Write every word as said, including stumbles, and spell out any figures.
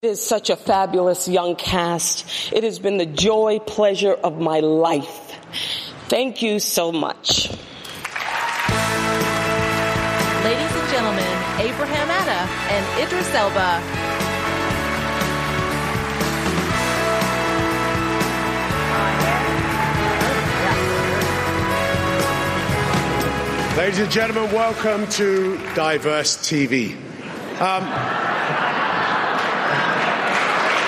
It is such a fabulous young cast. It has been the joy, pleasure of my life. Thank you so much. Ladies and gentlemen, Abraham Atta and Idris Elba. Ladies and gentlemen, welcome to Diverse T V. Um,